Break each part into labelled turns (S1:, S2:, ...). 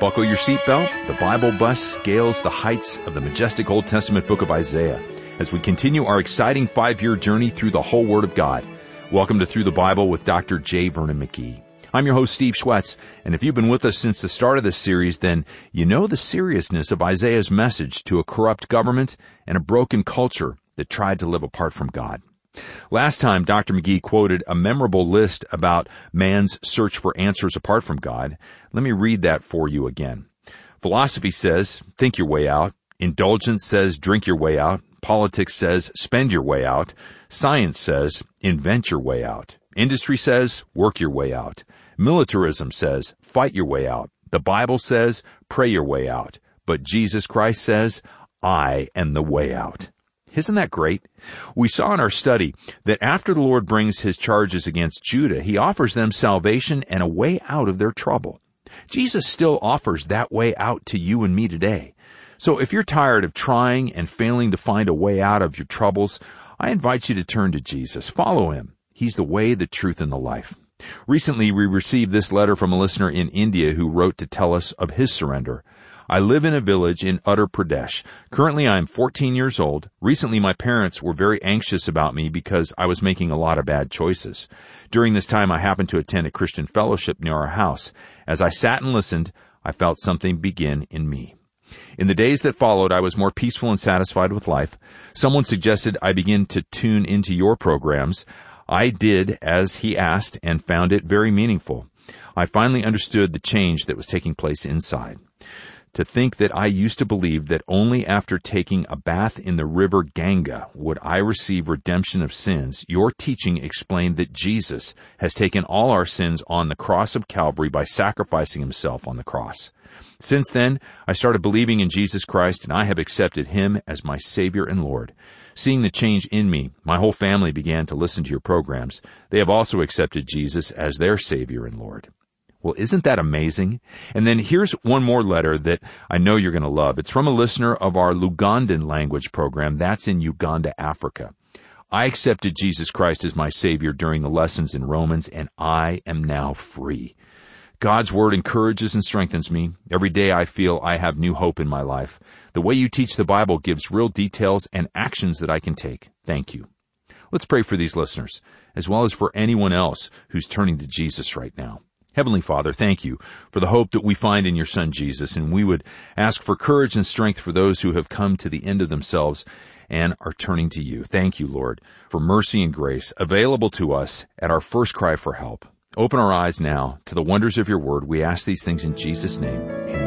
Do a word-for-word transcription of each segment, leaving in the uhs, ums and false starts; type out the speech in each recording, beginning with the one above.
S1: Buckle your seatbelt. The Bible bus scales the heights of the majestic Old Testament book of Isaiah as we continue our exciting five-year journey through the whole Word of God. Welcome to Through the Bible with Doctor J. Vernon McGee. I'm your host, Steve Schwetz, and if you've been with us since the start of this series, then you know the seriousness of Isaiah's message to a corrupt government and a broken culture that tried to live apart from God. Last time, Doctor McGee quoted a memorable list about man's search for answers apart from God. Let me read that for you again. Philosophy says, think your way out. Indulgence says, drink your way out. Politics says, spend your way out. Science says, invent your way out. Industry says, work your way out. Militarism says, fight your way out. The Bible says, pray your way out. But Jesus Christ says, I am the way out. Isn't that great? We saw in our study that after the Lord brings his charges against Judah, he offers them salvation and a way out of their trouble. Jesus still offers that way out to you and me today. So if you're tired of trying and failing to find a way out of your troubles, I invite you to turn to Jesus. Follow him. He's the way, the truth, and the life. Recently, we received this letter from a listener in India who wrote to tell us of his surrender. I live in a village in Uttar Pradesh. Currently, I am fourteen years old. Recently, my parents were very anxious about me because I was making a lot of bad choices. During this time, I happened to attend a Christian fellowship near our house. As I sat and listened, I felt something begin in me. In the days that followed, I was more peaceful and satisfied with life. Someone suggested I begin to tune into your programs. I did as he asked and found it very meaningful. I finally understood the change that was taking place inside. To think that I used to believe that only after taking a bath in the river Ganga would I receive redemption of sins, your teaching explained that Jesus has taken all our sins on the cross of Calvary by sacrificing himself on the cross. Since then, I started believing in Jesus Christ, and I have accepted him as my Savior and Lord. Seeing the change in me, my whole family began to listen to your programs. They have also accepted Jesus as their Savior and Lord. Well, isn't that amazing? And then here's one more letter that I know you're going to love. It's from a listener of our Lugandan language program. That's in Uganda, Africa. I accepted Jesus Christ as my Savior during the lessons in Romans, and I am now free. God's Word encourages and strengthens me. Every day I feel I have new hope in my life. The way you teach the Bible gives real details and actions that I can take. Thank you. Let's pray for these listeners, as well as for anyone else who's turning to Jesus right now. Heavenly Father, thank you for the hope that we find in your Son Jesus, and we would ask for courage and strength for those who have come to the end of themselves and are turning to you. Thank you, Lord, for mercy and grace available to us at our first cry for help. Open our eyes now to the wonders of your word. We ask these things in Jesus' name.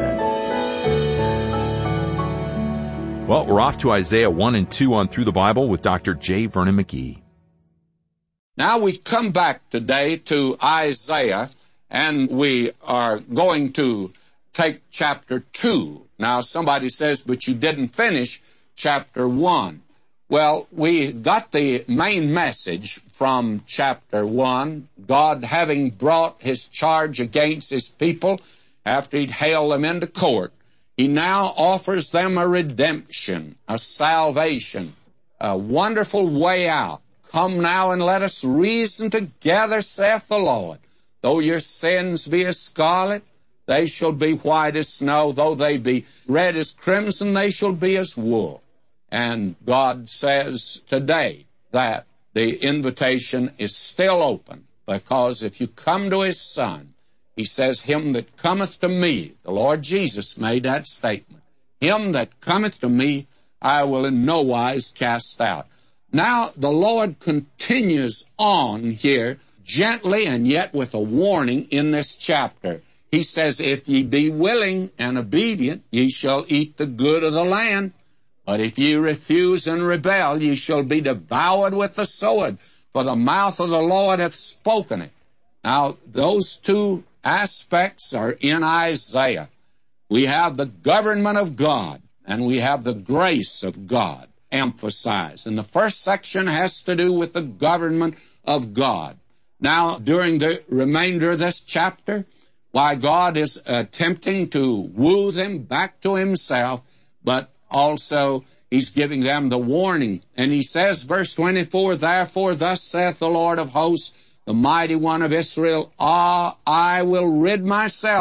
S1: Amen. Well, we're off to Isaiah one and two on Through the Bible with Doctor J. Vernon McGee.
S2: Now we come back today to Isaiah, and we are going to take chapter two. Now, somebody says, but you didn't finish chapter one. Well, we got the main message from chapter one, God having brought his charge against his people after he'd hailed them into court. He now offers them a redemption, a salvation, a wonderful way out. Come now and let us reason together, saith the Lord. Though your sins be as scarlet, they shall be white as snow. Though they be red as crimson, they shall be as wool. And God says today that the invitation is still open, because if you come to his Son, he says, him that cometh to me, the Lord Jesus made that statement, him that cometh to me, I will in no wise cast out. Now, the Lord continues on here, gently and yet with a warning in this chapter. He says, if ye be willing and obedient, ye shall eat the good of the land. But if ye refuse and rebel, ye shall be devoured with the sword, for the mouth of the Lord hath spoken it. Now, those two aspects are in Isaiah. We have the government of God, and we have the grace of God emphasized. And the first section has to do with the government of God. Now, during the remainder of this chapter, why God is attempting to woo them back to himself, but also he's giving them the warning. And he says, verse twenty-four, therefore thus saith the Lord of hosts, the mighty one of Israel, ah, I will rid myself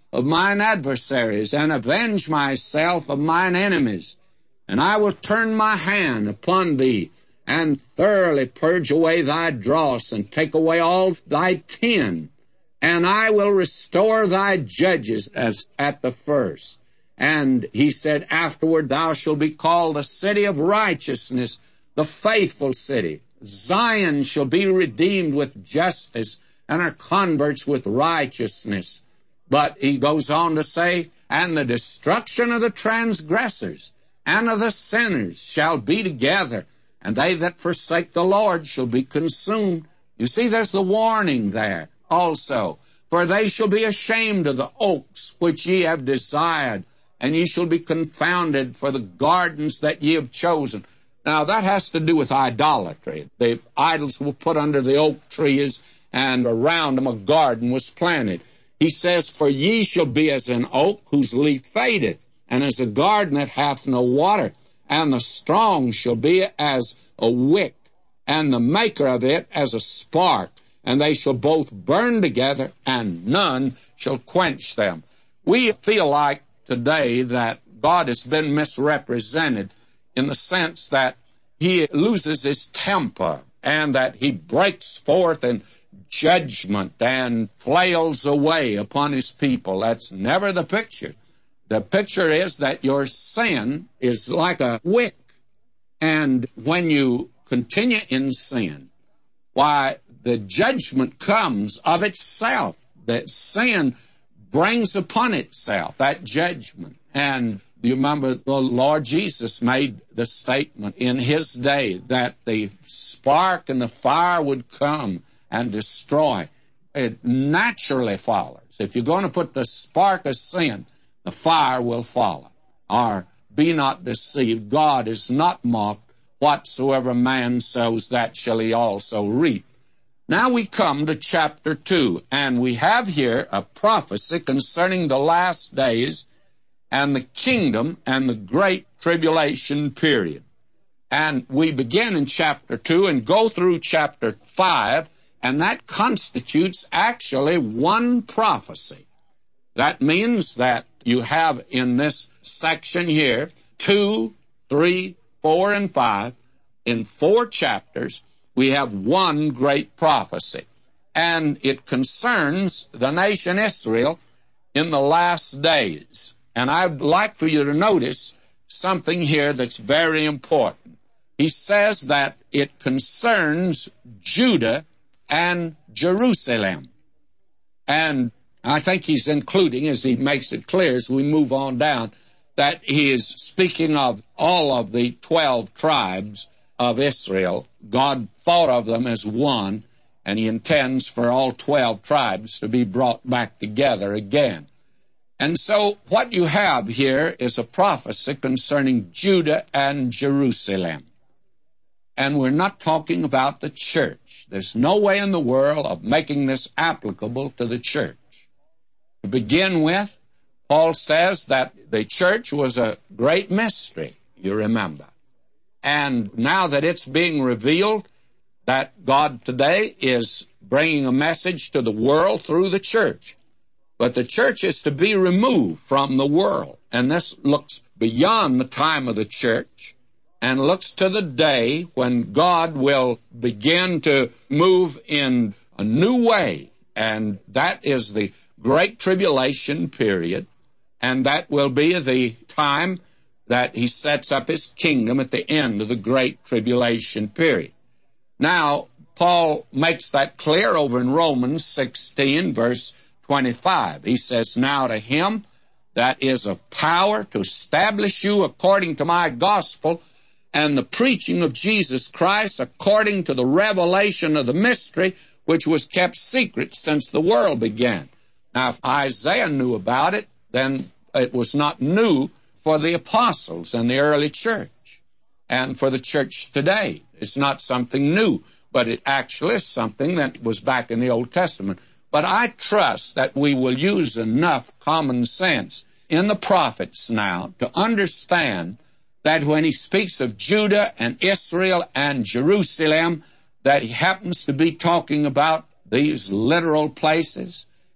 S2: of mine adversaries, and avenge myself of mine enemies. And I will turn my hand upon thee, and thoroughly purge away thy dross, and take away all thy tin. And I will restore thy judges as at the first. And he said, afterward thou shalt be called the city of righteousness, the faithful city. Zion shall be redeemed with justice, and her converts with righteousness. But he goes on to say, and the destruction of the transgressors and of the sinners shall be together, and they that forsake the Lord shall be consumed. You see, there's the warning there also. For they shall be ashamed of the oaks which ye have desired, and ye shall be confounded for the gardens that ye have chosen. Now, that has to do with idolatry. The idols were put under the oak trees, and around them a garden was planted. He says, for ye shall be as an oak whose leaf fadeth, and as a garden that hath no water. And the strong shall be as a wick, and the maker of it as a spark. And they shall both burn together, and none shall quench them. We feel like today that God has been misrepresented in the sense that he loses his temper, and that he breaks forth in judgment and flails away upon his people. That's never the picture. The picture is that your sin is like a wick, and when you continue in sin, why, the judgment comes of itself. That sin brings upon itself that judgment. And you remember the Lord Jesus made the statement in his day that the spark and the fire would come and destroy. It naturally follows. If you're going to put the spark of sin, the fire will follow. Or be not deceived. God is not mocked. Whatsoever man sows, that shall he also reap. Now we come to chapter two, and we have here a prophecy concerning the last days and the kingdom and the great tribulation period. And we begin in chapter two and go through chapter five, and that constitutes actually one prophecy. That means that you have in this section here two, three, four, and five. In four chapters, we have one great prophecy, and it concerns the nation Israel in the last days. And I'd like for you to notice something here that's very important. He says that it concerns Judah and Jerusalem. And I think he's including, as he makes it clear as we move on down, that he is speaking of all of the twelve tribes of Israel. God thought of them as one, and he intends for all twelve tribes to be brought back together again. And so what you have here is a prophecy concerning Judah and Jerusalem. And we're not talking about the church. There's no way in the world of making this applicable to the church. To begin with, Paul says that the church was a great mystery, you remember. And now that it's being revealed, that God today is bringing a message to the world through the church. But the church is to be removed from the world. And this looks beyond the time of the church and looks to the day when God will begin to move in a new way. And that is the Great Tribulation period. And that will be the time that he sets up his kingdom at the end of the Great Tribulation period. Now, Paul makes that clear over in Romans sixteen, verse twenty-five. He says, now to him that is of power to establish you according to my gospel and the preaching of Jesus Christ according to the revelation of the mystery which was kept secret since the world began. Now, if Isaiah knew about it, then it was not new for the apostles and the early church and for the church today. It's not something new, but it actually is something that was back in the Old Testament. But I trust that we will use enough common sense in the prophets now to understand that when he speaks of Judah and Israel and Jerusalem, that he happens to be talking about these literal places,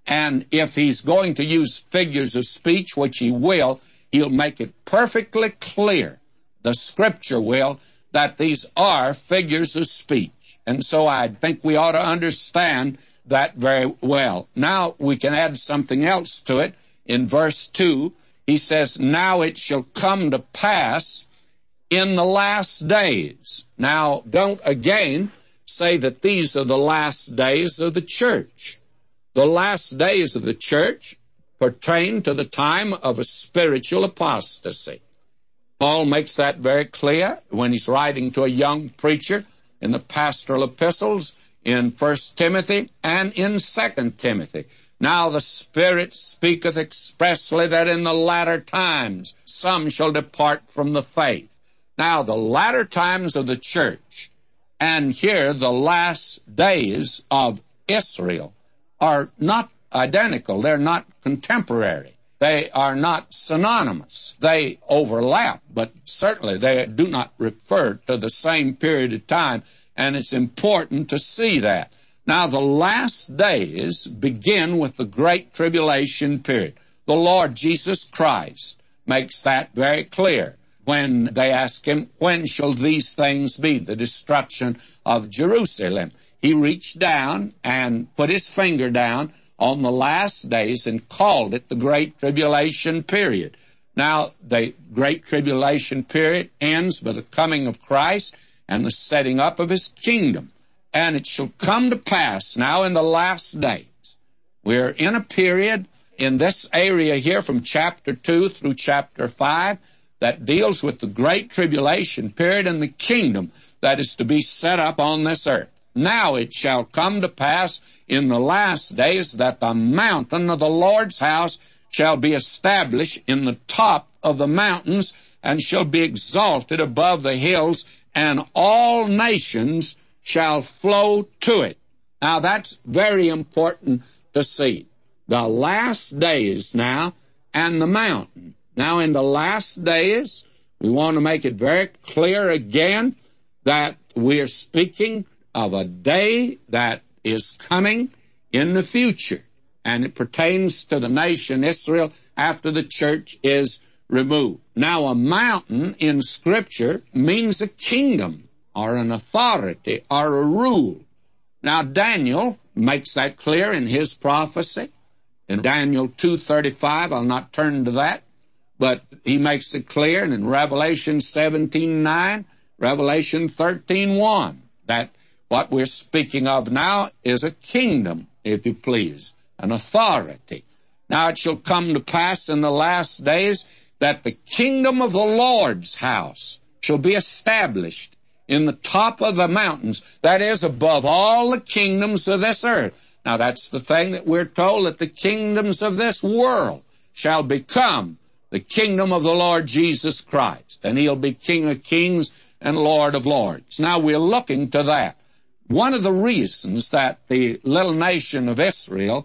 S2: And if he's going to use figures of speech, which he will, he'll make it perfectly clear, the Scripture will, that these are figures of speech. And so I think we ought to understand that very well. Now we can add something else to it. In verse two, he says, now it shall come to pass in the last days. Now, don't again say that these are the last days of the church. The last days of the church pertain to the time of a spiritual apostasy. Paul makes that very clear when he's writing to a young preacher in the pastoral epistles in First Timothy and in Second Timothy. Now the Spirit speaketh expressly that in the latter times some shall depart from the faith. Now the latter times of the church, and here the last days of Israel, are not identical. They're not contemporary. They are not synonymous. They overlap, but certainly they do not refer to the same period of time, and it's important to see that. Now, the last days begin with the Great Tribulation period. The Lord Jesus Christ makes that very clear when they ask him, when shall these things be, the destruction of Jerusalem? He reached down and put his finger down on the last days and called it the Great Tribulation period. Now, the Great Tribulation period ends by the coming of Christ and the setting up of his kingdom. And it shall come to pass now in the last days. We're in a period in this area here from chapter two through chapter five that deals with the Great Tribulation period and the kingdom that is to be set up on this earth. Now it shall come to pass in the last days that the mountain of the Lord's house shall be established in the top of the mountains and shall be exalted above the hills, and all nations shall flow to it. Now that's very important to see. The last days now and the mountain. Now in the last days, we want to make it very clear again that we are speaking of a day that is coming in the future, and it pertains to the nation Israel after the church is removed. Now, a mountain in Scripture means a kingdom or an authority or a rule. Now, Daniel makes that clear in his prophecy. In Daniel two thirty-five, I'll not turn to that, but he makes it clear, and in Revelation seventeen nine, Revelation thirteen one, that what we're speaking of now is a kingdom, if you please, an authority. Now it shall come to pass in the last days that the kingdom of the Lord's house shall be established in the top of the mountains, that is, above all the kingdoms of this earth. Now that's the thing that we're told, that the kingdoms of this world shall become the kingdom of the Lord Jesus Christ, and he'll be King of kings and Lord of lords. Now we're looking to that. One of the reasons that the little nation of Israel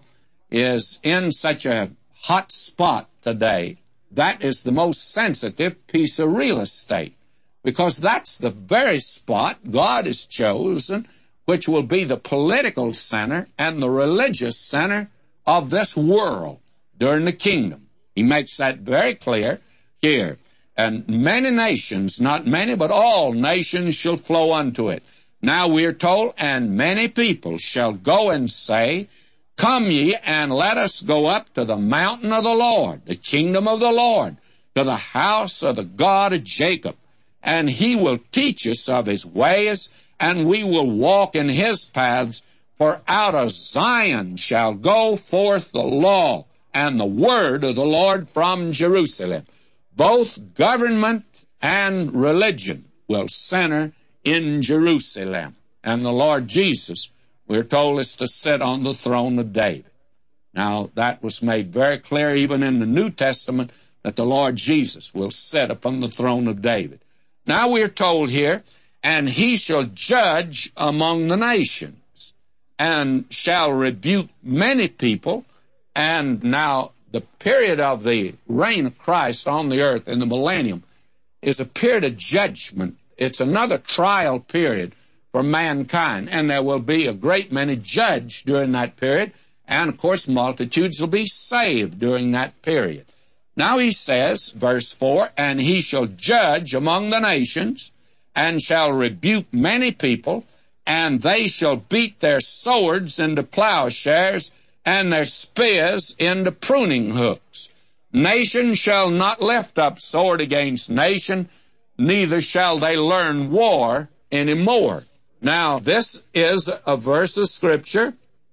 S2: is in such a hot spot today, that is the most sensitive piece of real estate, because that's the very spot God has chosen, which will be the political center and the religious center of this world during the kingdom. He makes that very clear here. And many nations, not many, but all nations shall flow unto it. Now we are told, and many people shall go and say, come ye, and let us go up to the mountain of the Lord, the kingdom of the Lord, to the house of the God of Jacob. And he will teach us of his ways, and we will walk in his paths. For out of Zion shall go forth the law and the word of the Lord from Jerusalem. Both government and religion will center in Jerusalem. And the Lord Jesus, we're told, is to sit on the throne of David. Now, that was made very clear even in the New Testament, that the Lord Jesus will sit upon the throne of David. Now we're told here, and he shall judge among the nations, and shall rebuke many people. And now the period of the reign of Christ on the earth in the millennium is a period of judgment. It's another trial period for mankind, and there will be a great many judged during that period, And, of course, multitudes will be saved during that period. Now he says, verse four, and he shall judge among the nations, and shall rebuke many people, and they shall beat their swords into plowshares, and their spears into pruning hooks. Nation shall not lift up sword against nation, neither shall they learn war any more. Now, this is a verse of Scripture,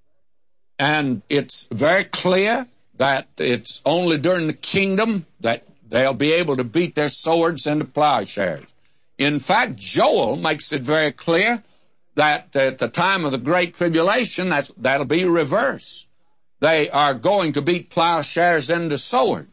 S2: and it's very clear that it's only during the kingdom that they'll be able to beat their swords into plowshares. In fact, Joel makes it very clear that at the time of the Great Tribulation, that, that'll be reversed. They are going to beat plowshares into swords.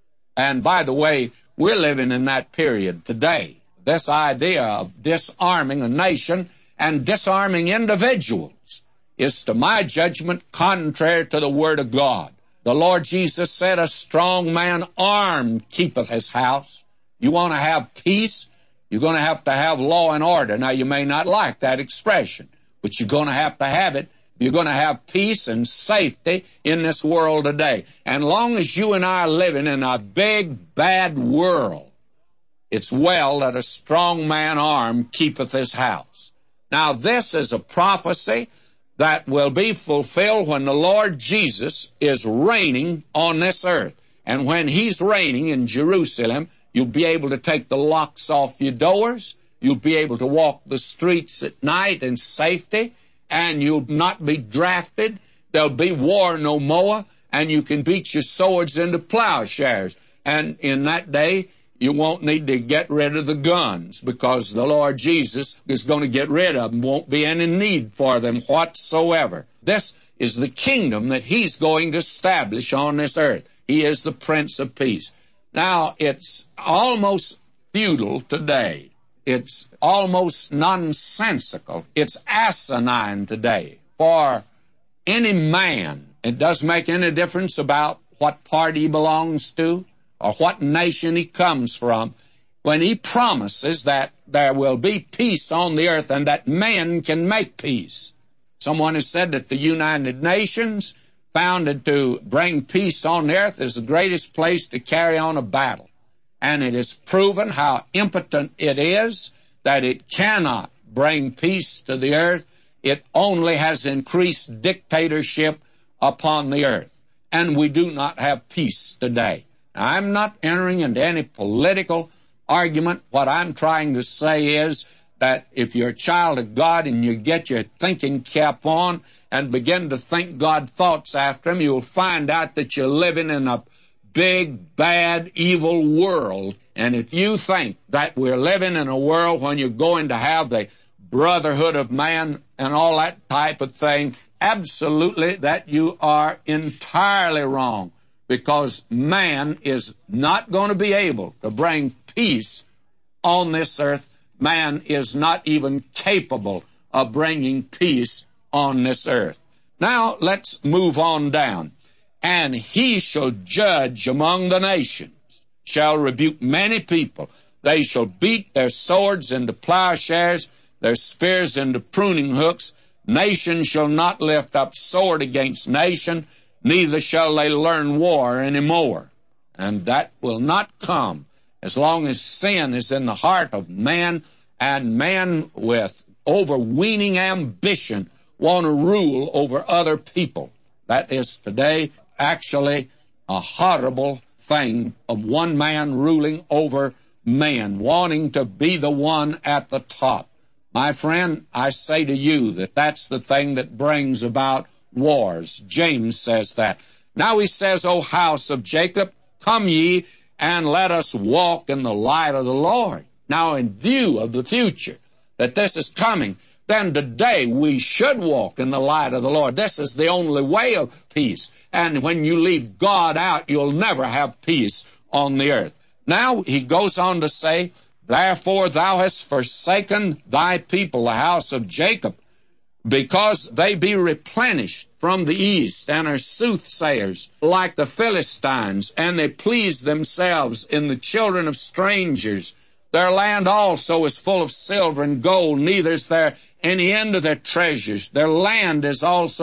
S2: And by the way, we're living in that period today. This idea of disarming a nation and disarming individuals is, to my judgment, contrary to the Word of God. The Lord Jesus said, a strong man armed keepeth his house. You want to have peace? You're going to have to have law and order. Now, you may not like that expression, but you're going to have to have it. You're going to have peace and safety in this world today. And long as you and I are living in a big, bad world, it's well that a strong man armed keepeth his house. Now, this is a prophecy that will be fulfilled when the Lord Jesus is reigning on this earth. And when he's reigning in Jerusalem, you'll be able to take the locks off your doors. You'll be able to walk the streets at night in safety, and you'll not be drafted. There'll be war no more, and you can beat your swords into plowshares. And in that day, you won't need to get rid of the guns, because the Lord Jesus is going to get rid of them. Won't be any need for them whatsoever. This is the kingdom that he's going to establish on this earth. He is the Prince of Peace. Now, it's almost futile today. It's almost nonsensical. It's asinine today for any man. It doesn't make any difference about what party he belongs to or what nation he comes from, when he promises that there will be peace on the earth and that men can make peace. Someone has said that the United Nations, founded to bring peace on the earth, is the greatest place to carry on a battle. And it is proven how impotent it is, that it cannot bring peace to the earth. It only has increased dictatorship upon the earth. And we do not have peace today. Now, I'm not entering into any political argument. What I'm trying to say is that if you're a child of God and you get your thinking cap on and begin to think God thoughts after him, you'll find out that you're living in a big, bad, evil world. And if you think that we're living in a world when you're going to have the brotherhood of man and all that type of thing, absolutely that you are entirely wrong, because man is not going to be able to bring peace on this earth. Man is not even capable of bringing peace on this earth. Now, let's move on down. And he shall judge among the nations, shall rebuke many people. They shall beat their swords into plowshares, their spears into pruning hooks. Nation shall not lift up sword against nation, neither shall they learn war any more. And that will not come as long as sin is in the heart of man, and man with overweening ambition want to rule over other people. That is today actually a horrible thing, of one man ruling over men, wanting to be the one at the top. My friend, I say to you that that's the thing that brings about wars. James says that. Now he says, O house of Jacob, come ye, and let us walk in the light of the Lord. Now, in view of the future, that this is coming, then today we should walk in the light of the Lord. This is the only way of peace. And when you leave God out, you'll never have peace on the earth. Now, he goes on to say, therefore thou hast forsaken thy people, the house of Jacob, because they be replenished from the east, and are soothsayers like the Philistines, and they please themselves in the children of strangers. Their land also is full of silver and gold, neither is there any end of their treasures. Their land is also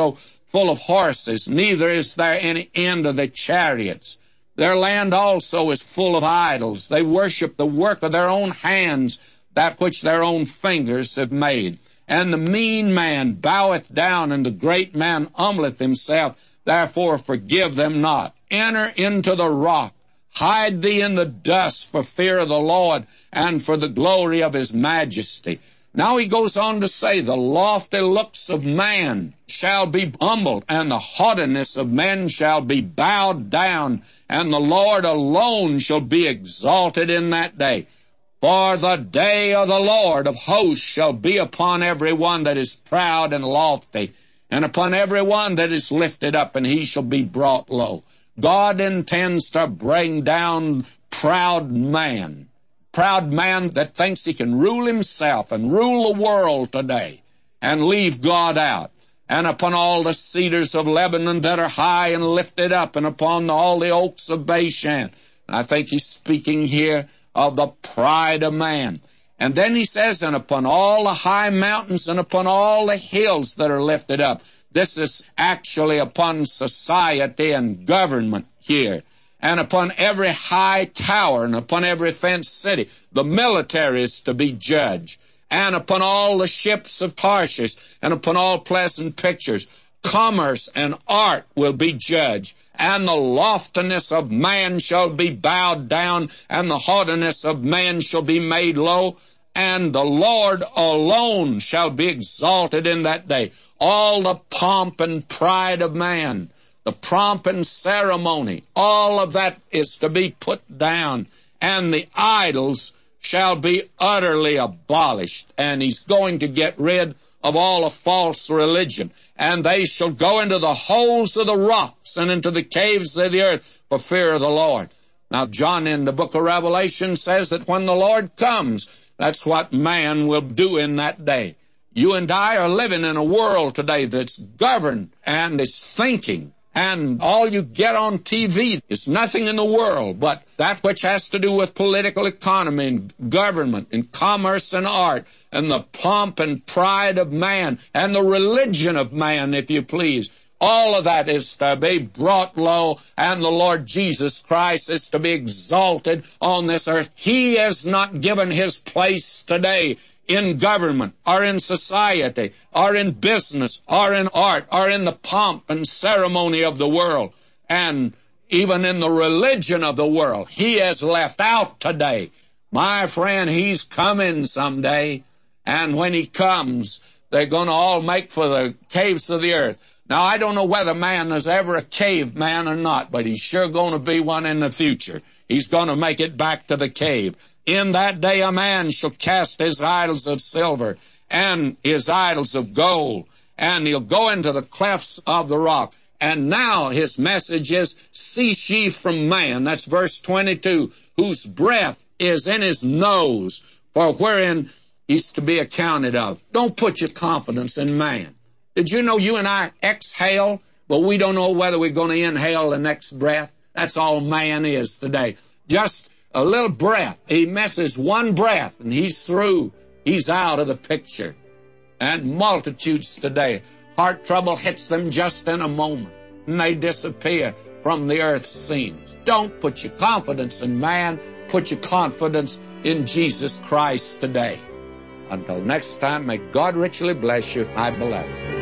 S2: full of horses, neither is there any end of their chariots. Their land also is full of idols. They worship the work of their own hands, that which their own fingers have made. And the mean man boweth down, and the great man humbleth himself. Therefore forgive them not. Enter into the rock. Hide thee in the dust for fear of the Lord and for the glory of his majesty. Now he goes on to say, the lofty looks of man shall be humbled, and the haughtiness of men shall be bowed down, and the Lord alone shall be exalted in that day. For the day of the Lord of hosts shall be upon every one that is proud and lofty, and upon every one that is lifted up, and he shall be brought low. God intends to bring down proud man. Proud man that thinks he can rule himself and rule the world today and leave God out. And upon all the cedars of Lebanon that are high and lifted up, and upon all the oaks of Bashan. I think he's speaking here of the pride of man. And then he says, and upon all the high mountains and upon all the hills that are lifted up. This is actually upon society and government here. And upon every high tower and upon every fenced city. The military is to be judged. And upon all the ships of Tarshish and upon all pleasant pictures. Commerce and art will be judged. And the loftiness of man shall be bowed down, and the haughtiness of man shall be made low, and the Lord alone shall be exalted in that day. All the pomp and pride of man, the pomp and ceremony, all of that is to be put down, and the idols shall be utterly abolished. And he's going to get rid of all a false religion. And they shall go into the holes of the rocks and into the caves of the earth for fear of the Lord. Now, John in the book of Revelation says that when the Lord comes, that's what man will do in that day. You and I are living in a world today that's governed and is thinking. And all you get on T V is nothing in the world but that which has to do with political economy and government and commerce and art and the pomp and pride of man and the religion of man, if you please. All of that is to be brought low, and the Lord Jesus Christ is to be exalted on this earth. He has not given his place today in government, or in society, or in business, or in art, or in the pomp and ceremony of the world, and even in the religion of the world. He has left out today. My friend, he's coming someday, and when he comes, they're going to all make for the caves of the earth. Now, I don't know whether man is ever a caveman or not, but he's sure going to be one in the future. He's going to make it back to the cave. In that day a man shall cast his idols of silver and his idols of gold, and he'll go into the clefts of the rock. And now his message is, cease ye from man, that's verse twenty-two, whose breath is in his nose, for wherein he's to be accounted of. Don't put your confidence in man. Did you know you and I exhale, but we don't know whether we're going to inhale the next breath? That's all man is today. Just a little breath. He misses one breath, and he's through. He's out of the picture. And multitudes today, heart trouble hits them just in a moment, and they disappear from the earth's scenes. Don't put your confidence in man. Put your confidence in Jesus Christ today. Until next time, may God richly bless you, my beloved.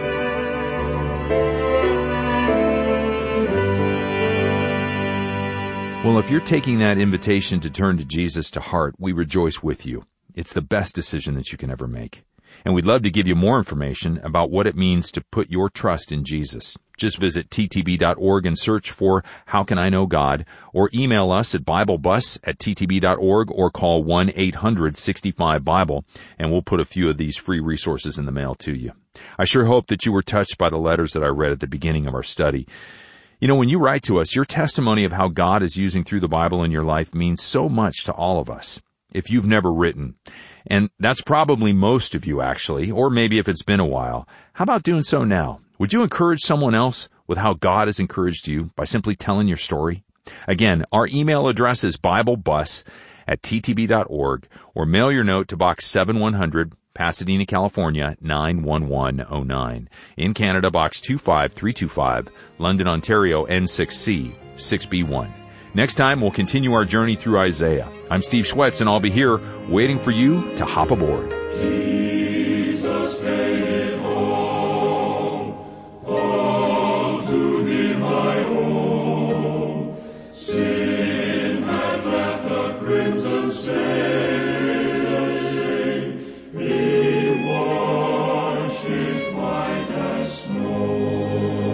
S1: Well, if you're taking that invitation to turn to Jesus to heart, we rejoice with you. It's the best decision that you can ever make. And we'd love to give you more information about what it means to put your trust in Jesus. Just visit t t b dot org and search for How Can I Know God, or email us at biblebus at t t b dot org, or call one eight hundred sixty-five Bible, and we'll put a few of these free resources in the mail to you. I sure hope that you were touched by the letters that I read at the beginning of our study. You know, when you write to us, your testimony of how God is using through the Bible in your life means so much to all of us. If you've never written, and that's probably most of you actually, or maybe if it's been a while, how about doing so now? Would you encourage someone else with how God has encouraged you by simply telling your story? Again, our email address is biblebus at t t b dot org, or mail your note to Box seven one hundred, Pasadena, California, nine one one oh nine. In Canada, Box two five three two five, London, Ontario, N six C, six B one. Next time, we'll continue our journey through Isaiah. I'm Steve Schwetz, and I'll be here waiting for you to hop aboard.
S3: Jesus made it home, home to be my home. Sin had left a crimson stain, he washed it white as snow.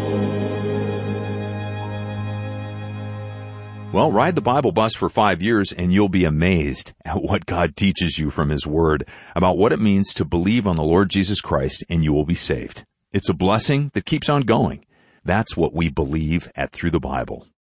S1: Well, ride the Bible bus for five years and you'll be amazed at what God teaches you from His Word about what it means to believe on the Lord Jesus Christ and you will be saved. It's a blessing that keeps on going. That's what we believe at Through the Bible.